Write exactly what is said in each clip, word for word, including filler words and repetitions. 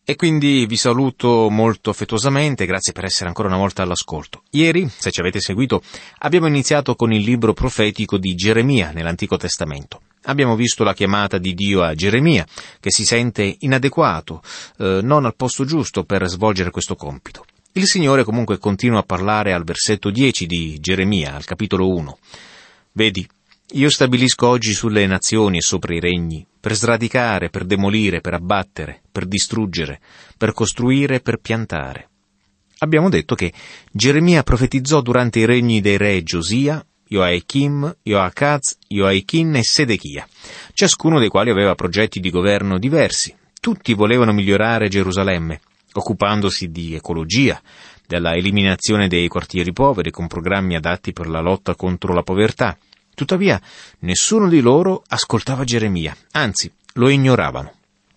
E quindi vi saluto molto affettuosamente, grazie per essere ancora una volta all'ascolto. Ieri, se ci avete seguito, abbiamo iniziato con il libro profetico di Geremia nell'Antico Testamento. Abbiamo visto la chiamata di Dio a Geremia, che si sente inadeguato, eh, non al posto giusto per svolgere questo compito. Il Signore comunque continua a parlare al versetto dieci di Geremia, al capitolo uno. Vedi, io stabilisco oggi sulle nazioni e sopra i regni, per sradicare, per demolire, per abbattere, per distruggere, per costruire, per piantare. Abbiamo detto che Geremia profetizzò durante i regni dei re Giosia, Joachim, Joacaz, Joachim e Sedechia, ciascuno dei quali aveva progetti di governo diversi. Tutti volevano migliorare Gerusalemme, occupandosi di ecologia, della eliminazione dei quartieri poveri con programmi adatti per la lotta contro la povertà. Tuttavia, nessuno di loro ascoltava Geremia, anzi, lo ignoravano.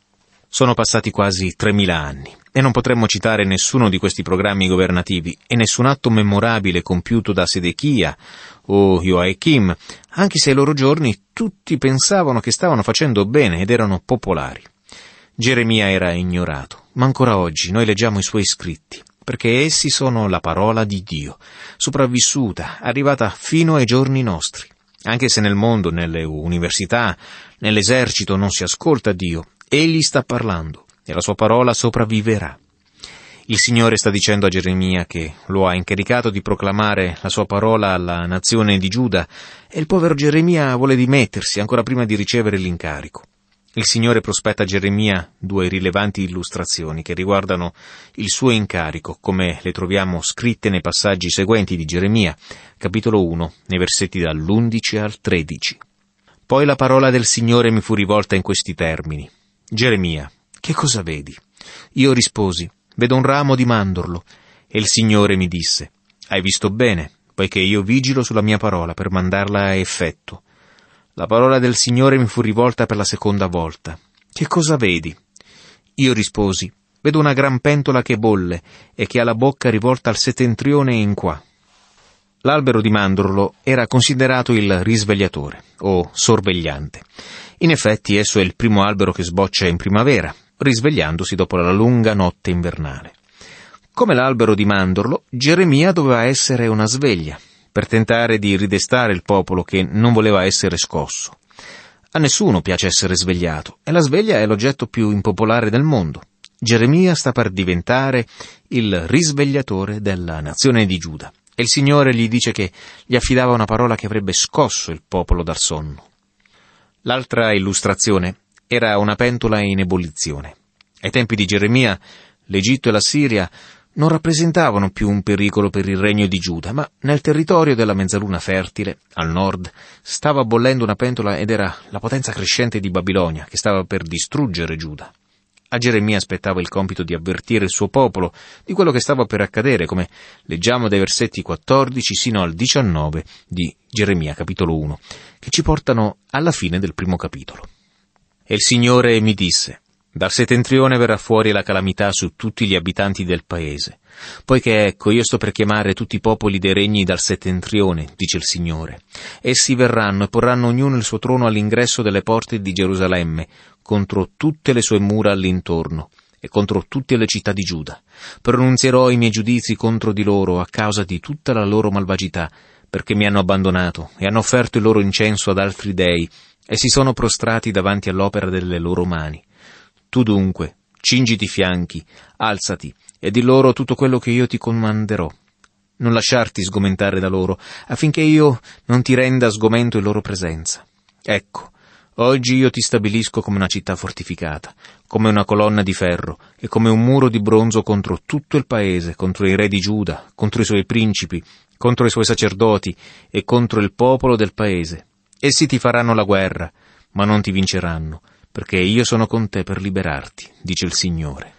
Sono passati quasi tremila anni e non potremmo citare nessuno di questi programmi governativi e nessun atto memorabile compiuto da Sedechia o Joachim, anche se ai loro giorni tutti pensavano che stavano facendo bene ed erano popolari. Geremia era ignorato, ma ancora oggi noi leggiamo i suoi scritti, perché essi sono la parola di Dio, sopravvissuta, arrivata fino ai giorni nostri. Anche se nel mondo, nelle università, nell'esercito non si ascolta Dio, Egli sta parlando e la sua parola sopravviverà. Il Signore sta dicendo a Geremia che lo ha incaricato di proclamare la sua parola alla nazione di Giuda e il povero Geremia vuole dimettersi ancora prima di ricevere l'incarico. Il Signore prospetta a Geremia due rilevanti illustrazioni che riguardano il suo incarico, come le troviamo scritte nei passaggi seguenti di Geremia, capitolo uno, nei versetti dall'undici al tredici. Poi la parola del Signore mi fu rivolta in questi termini. Geremia, che cosa vedi? Io risposi, vedo un ramo di mandorlo. E il Signore mi disse, hai visto bene, poiché io vigilo sulla mia parola per mandarla a effetto. La parola del Signore mi fu rivolta per la seconda volta. Che cosa vedi? Io risposi, vedo una gran pentola che bolle e che ha la bocca rivolta al settentrione in qua. L'albero di mandorlo era considerato il risvegliatore, o sorvegliante. In effetti esso è il primo albero che sboccia in primavera, risvegliandosi dopo la lunga notte invernale. Come l'albero di mandorlo, Geremia doveva essere una sveglia, per tentare di ridestare il popolo che non voleva essere scosso. A nessuno piace essere svegliato, e la sveglia è l'oggetto più impopolare del mondo. Geremia sta per diventare il risvegliatore della nazione di Giuda, e il Signore gli dice che gli affidava una parola che avrebbe scosso il popolo dal sonno. L'altra illustrazione era una pentola in ebollizione. Ai tempi di Geremia, l'Egitto e la Siria non rappresentavano più un pericolo per il regno di Giuda, ma nel territorio della mezzaluna fertile, al nord, stava bollendo una pentola ed era la potenza crescente di Babilonia, che stava per distruggere Giuda. A Geremia aspettava il compito di avvertire il suo popolo di quello che stava per accadere, come leggiamo dai versetti quattordici sino al diciannove di Geremia, capitolo uno, che ci portano alla fine del primo capitolo. E il Signore mi disse, dal settentrione verrà fuori la calamità su tutti gli abitanti del paese, poiché ecco io sto per chiamare tutti i popoli dei regni dal settentrione, dice il Signore. Essi verranno e porranno ognuno il suo trono all'ingresso delle porte di Gerusalemme, contro tutte le sue mura all'intorno, e contro tutte le città di Giuda. Pronunzierò i miei giudizi contro di loro a causa di tutta la loro malvagità, perché mi hanno abbandonato e hanno offerto il loro incenso ad altri dei, e si sono prostrati davanti all'opera delle loro mani. Tu dunque, cingiti i fianchi, alzati, e di loro tutto quello che io ti comanderò. Non lasciarti sgomentare da loro, affinché io non ti renda sgomento in loro presenza. Ecco, oggi io ti stabilisco come una città fortificata, come una colonna di ferro, e come un muro di bronzo contro tutto il paese, contro i re di Giuda, contro i suoi principi, contro i suoi sacerdoti, e contro il popolo del paese. Essi ti faranno la guerra, ma non ti vinceranno, perché io sono con te per liberarti, dice il Signore.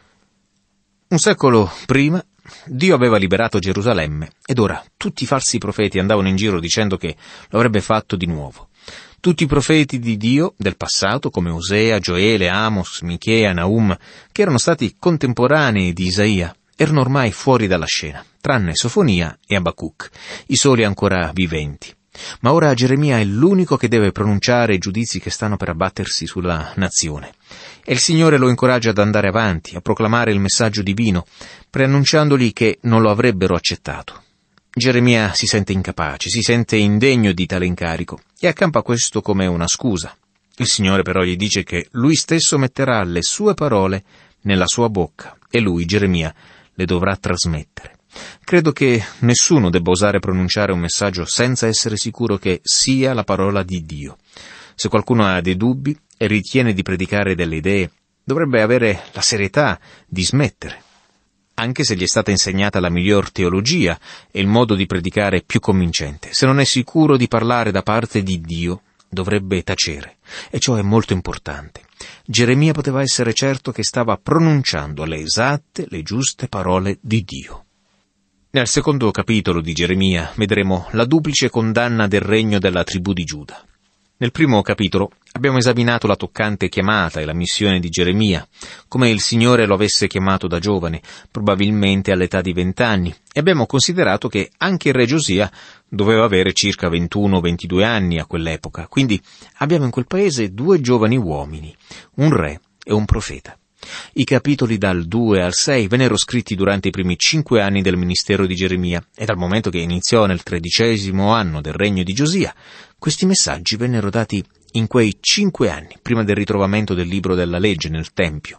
Un secolo prima, Dio aveva liberato Gerusalemme, ed ora tutti i falsi profeti andavano in giro dicendo che lo avrebbe fatto di nuovo. Tutti i profeti di Dio del passato, come Osea, Gioele, Amos, Michea, Naum, che erano stati contemporanei di Isaia, erano ormai fuori dalla scena, tranne Sofonia e Abacuc, i soli ancora viventi. Ma ora Geremia è l'unico che deve pronunciare i giudizi che stanno per abbattersi sulla nazione. e il Signore lo incoraggia ad andare avanti, a proclamare il messaggio divino, preannunciandogli che non lo avrebbero accettato. Geremia si sente incapace, si sente indegno di tale incarico e accampa questo come una scusa. Il Signore però gli dice che Lui stesso metterà le sue parole nella sua bocca e lui, Geremia, le dovrà trasmettere. Credo che nessuno debba osare pronunciare un messaggio senza essere sicuro che sia la parola di Dio. Se qualcuno ha dei dubbi e ritiene di predicare delle idee, dovrebbe avere la serietà di smettere. Anche se gli è stata insegnata la miglior teologia e il modo di predicare più convincente, se non è sicuro di parlare da parte di Dio, dovrebbe tacere. E ciò è molto importante. Geremia poteva essere certo che stava pronunciando le esatte, le giuste parole di Dio. Nel secondo capitolo di Geremia vedremo la duplice condanna del regno della tribù di Giuda. Nel primo capitolo abbiamo esaminato la toccante chiamata e la missione di Geremia, come il Signore lo avesse chiamato da giovane, probabilmente all'età di vent'anni, e abbiamo considerato che anche il re Giosia doveva avere circa ventuno ventidue anni a quell'epoca, quindi abbiamo in quel paese due giovani uomini, un re e un profeta. I capitoli dal due al sei vennero scritti durante i primi cinque anni del ministero di Geremia e dal momento che iniziò nel tredicesimo anno del regno di Giosia, questi messaggi vennero dati in quei cinque anni prima del ritrovamento del libro della legge nel Tempio.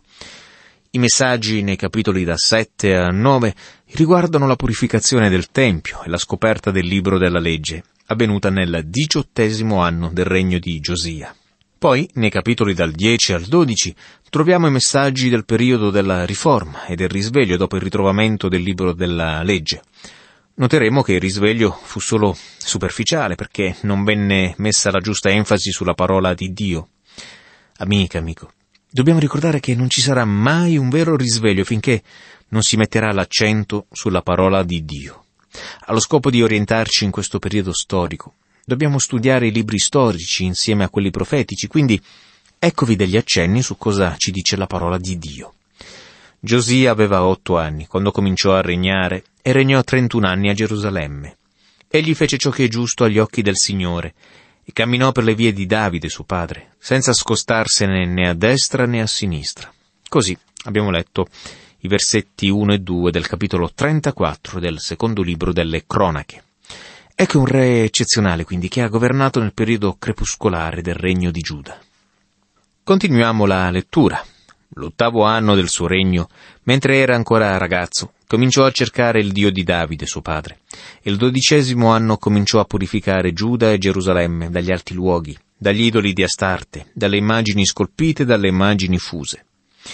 I messaggi nei capitoli da sette a nove riguardano la purificazione del Tempio e la scoperta del libro della legge, avvenuta nel diciottesimo anno del regno di Giosia. Poi, nei capitoli dal dieci al dodici, troviamo i messaggi del periodo della riforma e del risveglio dopo il ritrovamento del libro della legge. Noteremo che il risveglio fu solo superficiale perché non venne messa la giusta enfasi sulla parola di Dio. Amica, amico, dobbiamo ricordare che non ci sarà mai un vero risveglio finché non si metterà l'accento sulla parola di Dio. Allo scopo di orientarci in questo periodo storico, dobbiamo studiare i libri storici insieme a quelli profetici, quindi eccovi degli accenni su cosa ci dice la parola di Dio. Giosia aveva otto anni quando cominciò a regnare e regnò trentuno anni a Gerusalemme. Egli fece ciò che è giusto agli occhi del Signore e camminò per le vie di Davide suo padre, senza scostarsene né a destra né a sinistra. Così abbiamo letto i versetti uno e due del capitolo trentaquattro del secondo libro delle Cronache. Ecco un re eccezionale, quindi, che ha governato nel periodo crepuscolare del regno di Giuda. Continuiamo la lettura. L'ottavo anno del suo regno, mentre era ancora ragazzo, cominciò a cercare il Dio di Davide, suo padre, e il dodicesimo anno cominciò a purificare Giuda e Gerusalemme dagli alti luoghi, dagli idoli di Astarte, dalle immagini scolpite e dalle immagini fuse.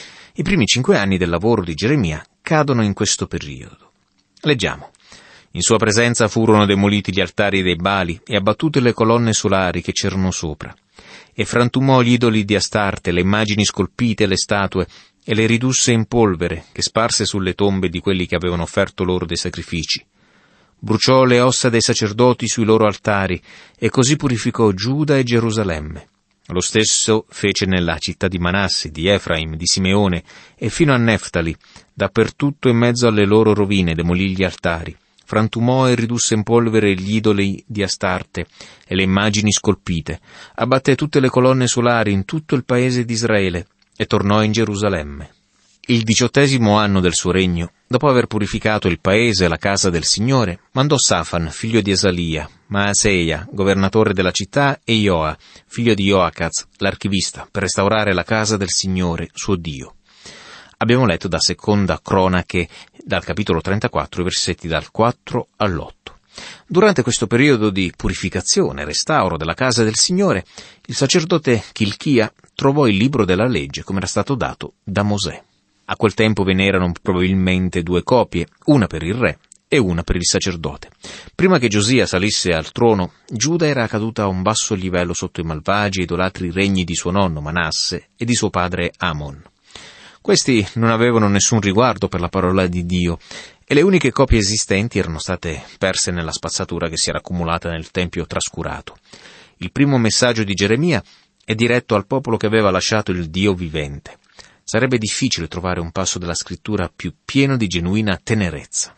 I primi cinque anni del lavoro di Geremia cadono in questo periodo. Leggiamo. In sua presenza furono demoliti gli altari dei Bali e abbattute le colonne solari che c'erano sopra. E frantumò gli idoli di Astarte, le immagini scolpite e le statue, e le ridusse in polvere, che sparse sulle tombe di quelli che avevano offerto loro dei sacrifici. Bruciò le ossa dei sacerdoti sui loro altari, e così purificò Giuda e Gerusalemme. Lo stesso fece nella città di Manasse, di Efraim, di Simeone, e fino a Neftali, dappertutto in mezzo alle loro rovine demolì gli altari. Frantumò e ridusse in polvere gli idoli di Astarte e le immagini scolpite, abbatté tutte le colonne solari in tutto il paese di Israele e tornò in Gerusalemme. Il diciottesimo anno del suo regno, dopo aver purificato il paese e la casa del Signore, mandò Safan, figlio di Esalia, Maaseia, governatore della città, e Ioa, figlio di Joacaz, l'archivista, per restaurare la casa del Signore, suo Dio. Abbiamo letto da seconda Cronache, dal capitolo trentaquattro, i versetti dal quattro all'otto. Durante questo periodo di purificazione e restauro della casa del Signore, il sacerdote Chilchia trovò il libro della legge come era stato dato da Mosè. A quel tempo ve ne erano probabilmente due copie, una per il re e una per il sacerdote. Prima che Giosia salisse al trono, Giuda era caduta a un basso livello sotto i malvagi e idolatri regni di suo nonno Manasse e di suo padre Amon. Questi non avevano nessun riguardo per la parola di Dio e le uniche copie esistenti erano state perse nella spazzatura che si era accumulata nel tempio trascurato. Il primo messaggio di Geremia è diretto al popolo che aveva lasciato il Dio vivente. Sarebbe difficile trovare un passo della scrittura più pieno di genuina tenerezza.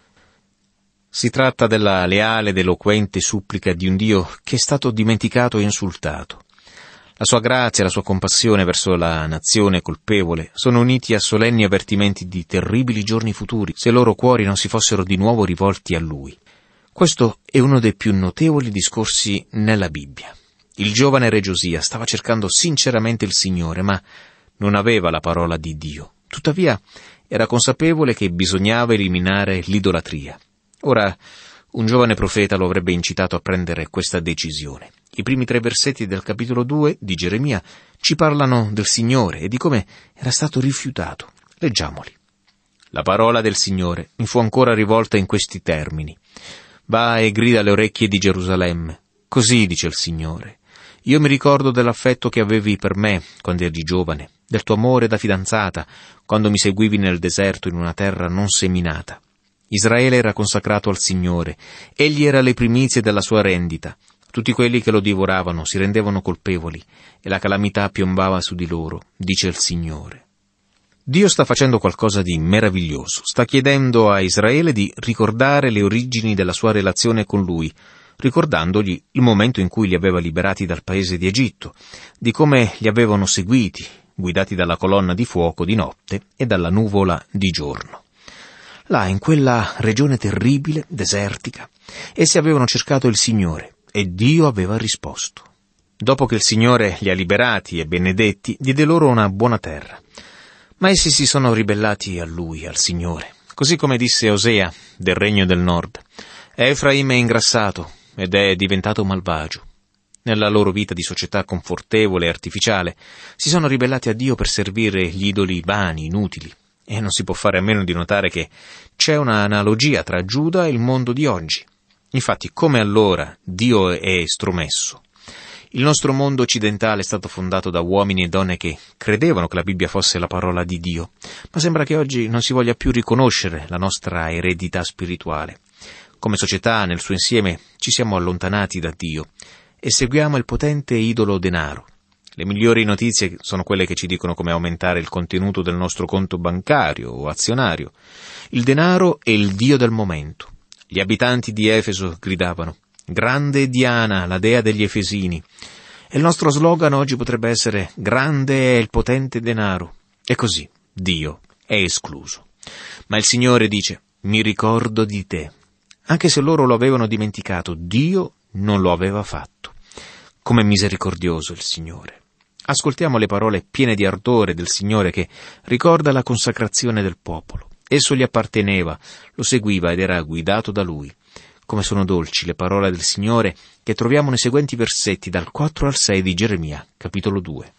Si tratta della leale ed eloquente supplica di un Dio che è stato dimenticato e insultato. La sua grazia e la sua compassione verso la nazione colpevole sono uniti a solenni avvertimenti di terribili giorni futuri, se i loro cuori non si fossero di nuovo rivolti a Lui. Questo è uno dei più notevoli discorsi nella Bibbia. Il giovane re Giosia stava cercando sinceramente il Signore, ma non aveva la parola di Dio. Tuttavia, era consapevole che bisognava eliminare l'idolatria. Ora, un giovane profeta lo avrebbe incitato a prendere questa decisione. I primi tre versetti del capitolo due di Geremia ci parlano del Signore e di come era stato rifiutato. Leggiamoli. La parola del Signore mi fu ancora rivolta in questi termini. Va e grida alle orecchie di Gerusalemme. Così dice il Signore. Io mi ricordo dell'affetto che avevi per me quando eri giovane, del tuo amore da fidanzata, quando mi seguivi nel deserto in una terra non seminata. Israele era consacrato al Signore, egli era le primizie della sua rendita. Tutti quelli che lo divoravano si rendevano colpevoli e la calamità piombava su di loro, dice il Signore. Dio sta facendo qualcosa di meraviglioso, sta chiedendo a Israele di ricordare le origini della sua relazione con Lui, ricordandogli il momento in cui li aveva liberati dal paese di Egitto, di come li avevano seguiti, guidati dalla colonna di fuoco di notte e dalla nuvola di giorno. Là, in quella regione terribile, desertica, essi avevano cercato il Signore e Dio aveva risposto. Dopo che il Signore li ha liberati e benedetti, diede loro una buona terra. Ma essi si sono ribellati a Lui, al Signore, così come disse Osea del regno del nord. Efraim è ingrassato ed è diventato malvagio. Nella loro vita di società confortevole e artificiale si sono ribellati a Dio per servire gli idoli vani, inutili. E non si può fare a meno di notare che c'è una analogia tra Giuda e il mondo di oggi. Infatti, come allora Dio è estromesso. Il nostro mondo occidentale è stato fondato da uomini e donne che credevano che la Bibbia fosse la parola di Dio, ma sembra che oggi non si voglia più riconoscere la nostra eredità spirituale. Come società, nel suo insieme, ci siamo allontanati da Dio e seguiamo il potente idolo denaro. Le migliori notizie sono quelle che ci dicono come aumentare il contenuto del nostro conto bancario o azionario. Il denaro è il dio del momento. Gli abitanti di Efeso gridavano: «Grande Diana, la dea degli Efesini». E il nostro slogan oggi potrebbe essere: «Grande è il potente denaro». E così Dio è escluso. Ma il Signore dice: «Mi ricordo di te». Anche se loro lo avevano dimenticato, Dio non lo aveva fatto. Com'è misericordioso il Signore. Ascoltiamo le parole piene di ardore del Signore che ricorda la consacrazione del popolo. Esso gli apparteneva, lo seguiva ed era guidato da Lui. Come sono dolci le parole del Signore che troviamo nei seguenti versetti dal quattro al sei di Geremia, capitolo due.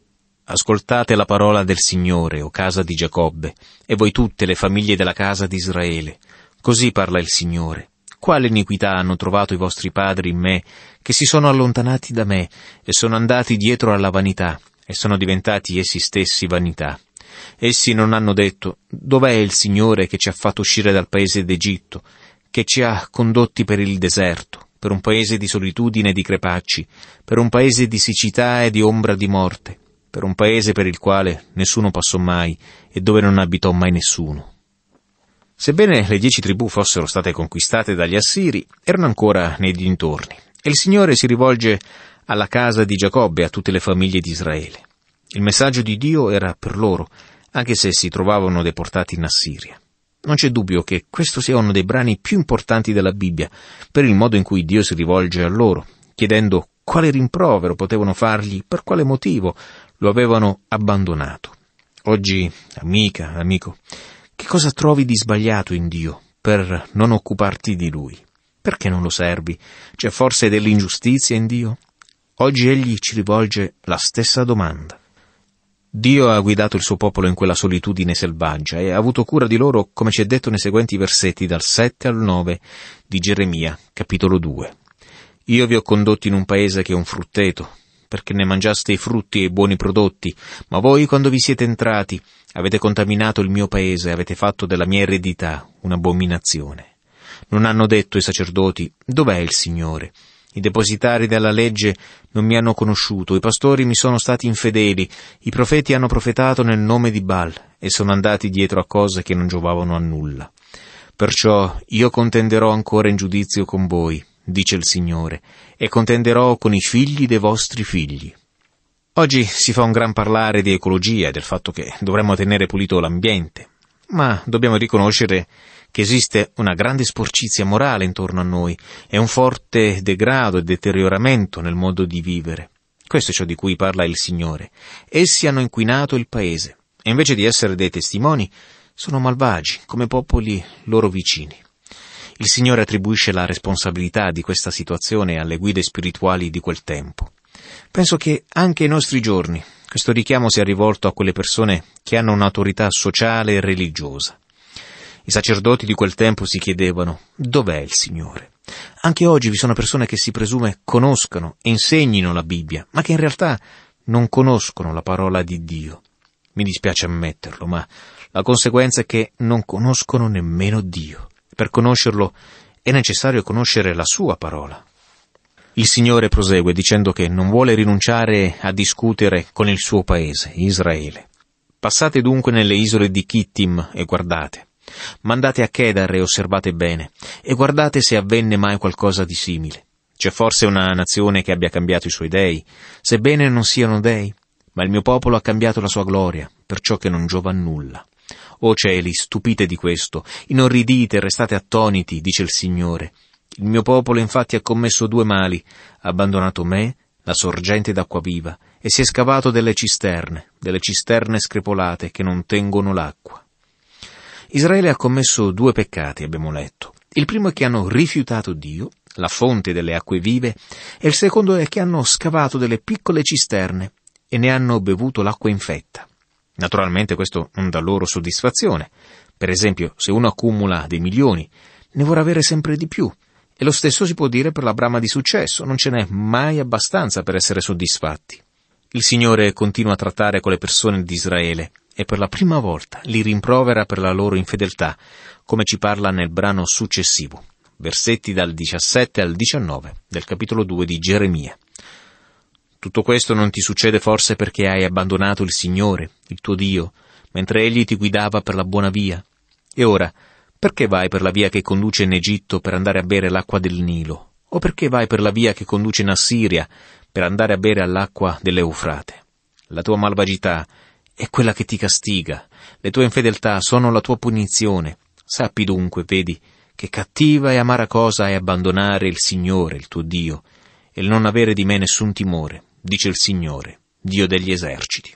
Ascoltate la parola del Signore, o casa di Giacobbe, e voi tutte le famiglie della casa di Israele. Così parla il Signore. Quale iniquità hanno trovato i vostri padri in me, che si sono allontanati da me e sono andati dietro alla vanità, e sono diventati essi stessi vanità. Essi non hanno detto: dov'è il Signore che ci ha fatto uscire dal paese d'Egitto, che ci ha condotti per il deserto, per un paese di solitudine e di crepacci, per un paese di siccità e di ombra di morte, per un paese per il quale nessuno passò mai e dove non abitò mai nessuno. Sebbene le dieci tribù fossero state conquistate dagli Assiri, erano ancora nei dintorni, e il Signore si rivolge alla casa di Giacobbe e a tutte le famiglie di Israele. Il messaggio di Dio era per loro, anche se si trovavano deportati in Assiria. Non c'è dubbio che questo sia uno dei brani più importanti della Bibbia, per il modo in cui Dio si rivolge a loro, chiedendo quale rimprovero potevano fargli, per quale motivo lo avevano abbandonato. Oggi, amica, amico, che cosa trovi di sbagliato in Dio per non occuparti di Lui? Perché non lo servi? C'è forse dell'ingiustizia in Dio? Oggi Egli ci rivolge la stessa domanda. Dio ha guidato il suo popolo in quella solitudine selvaggia e ha avuto cura di loro, come ci è detto nei seguenti versetti dal sette al nove di Geremia, capitolo due. Io vi ho condotti in un paese che è un frutteto, perché ne mangiaste i frutti e i buoni prodotti, ma voi, quando vi siete entrati, avete contaminato il mio paese e avete fatto della mia eredità un'abominazione. Non hanno detto i sacerdoti: dov'è il Signore? I depositari della legge non mi hanno conosciuto, i pastori mi sono stati infedeli, i profeti hanno profetato nel nome di Baal e sono andati dietro a cose che non giovavano a nulla. Perciò io contenderò ancora in giudizio con voi, dice il Signore, e contenderò con i figli dei vostri figli. Oggi si fa un gran parlare di ecologia e del fatto che dovremmo tenere pulito l'ambiente, ma dobbiamo riconoscere che esiste una grande sporcizia morale intorno a noi e un forte degrado e deterioramento nel modo di vivere. Questo è ciò di cui parla il Signore. Essi hanno inquinato il paese e invece di essere dei testimoni sono malvagi come popoli loro vicini. Il Signore attribuisce la responsabilità di questa situazione alle guide spirituali di quel tempo. Penso che anche ai nostri giorni questo richiamo sia rivolto a quelle persone che hanno un'autorità sociale e religiosa. I sacerdoti di quel tempo si chiedevano: dov'è il Signore? Anche oggi vi sono persone che si presume conoscano e insegnino la Bibbia, ma che in realtà non conoscono la parola di Dio. Mi dispiace ammetterlo, ma la conseguenza è che non conoscono nemmeno Dio. Per conoscerlo è necessario conoscere la sua parola. Il Signore prosegue dicendo che non vuole rinunciare a discutere con il suo paese, Israele. Passate dunque nelle isole di Kittim e guardate. Mandate a Kedar e osservate bene, e guardate se avvenne mai qualcosa di simile. C'è forse una nazione che abbia cambiato i suoi dei, sebbene non siano dei? Ma il mio popolo ha cambiato la sua gloria, perciò che non giova a nulla. O cieli, stupite di questo, inorridite e restate attoniti, dice il Signore. Il mio popolo infatti ha commesso due mali, ha abbandonato me, la sorgente d'acqua viva, e si è scavato delle cisterne, delle cisterne screpolate che non tengono l'acqua. Israele ha commesso due peccati, abbiamo letto. Il primo è che hanno rifiutato Dio, la fonte delle acque vive, e il secondo è che hanno scavato delle piccole cisterne e ne hanno bevuto l'acqua infetta. Naturalmente questo non dà loro soddisfazione. Per esempio, se uno accumula dei milioni, ne vorrà avere sempre di più. E lo stesso si può dire per la brama di successo, non ce n'è mai abbastanza per essere soddisfatti. Il Signore continua a trattare con le persone di Israele e per la prima volta li rimprovera per la loro infedeltà, come ci parla nel brano successivo, versetti dal diciassette al diciannove del capitolo due di Geremia. Tutto questo non ti succede forse perché hai abbandonato il Signore, il tuo Dio, mentre Egli ti guidava per la buona via? E ora, perché vai per la via che conduce in Egitto per andare a bere l'acqua del Nilo? O perché vai per la via che conduce in Assiria per andare a bere all'acqua dell'Eufrate? La tua malvagità è quella che ti castiga, le tue infedeltà sono la tua punizione. Sappi dunque, vedi, che cattiva e amara cosa è abbandonare il Signore, il tuo Dio, e il non avere di me nessun timore, dice il Signore, Dio degli eserciti.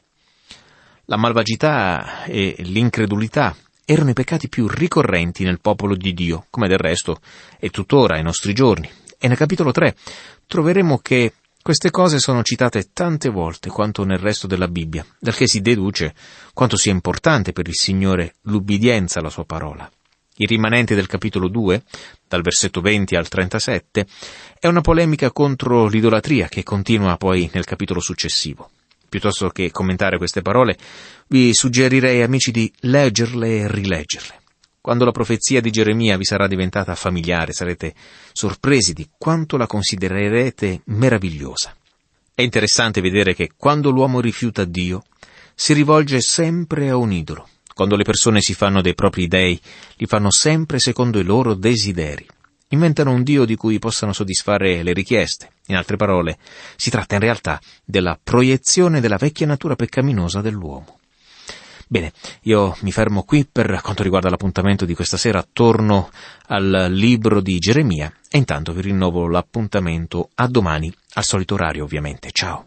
La malvagità e l'incredulità erano i peccati più ricorrenti nel popolo di Dio, come del resto è tuttora ai nostri giorni. E nel capitolo tre troveremo che queste cose sono citate tante volte quanto nel resto della Bibbia, dal che si deduce quanto sia importante per il Signore l'ubbidienza alla sua parola. Il rimanente del capitolo due, dal versetto venti al trentasette, è una polemica contro l'idolatria che continua poi nel capitolo successivo. Piuttosto che commentare queste parole, vi suggerirei, amici, di leggerle e rileggerle. Quando la profezia di Geremia vi sarà diventata familiare, sarete sorpresi di quanto la considererete meravigliosa. È interessante vedere che quando l'uomo rifiuta Dio, si rivolge sempre a un idolo. Quando le persone si fanno dei propri dei, li fanno sempre secondo i loro desideri. Inventano un Dio di cui possano soddisfare le richieste. In altre parole, si tratta in realtà della proiezione della vecchia natura peccaminosa dell'uomo. Bene, io mi fermo qui per quanto riguarda l'appuntamento di questa sera, torno al libro di Geremia e intanto vi rinnovo l'appuntamento a domani, al solito orario ovviamente. Ciao!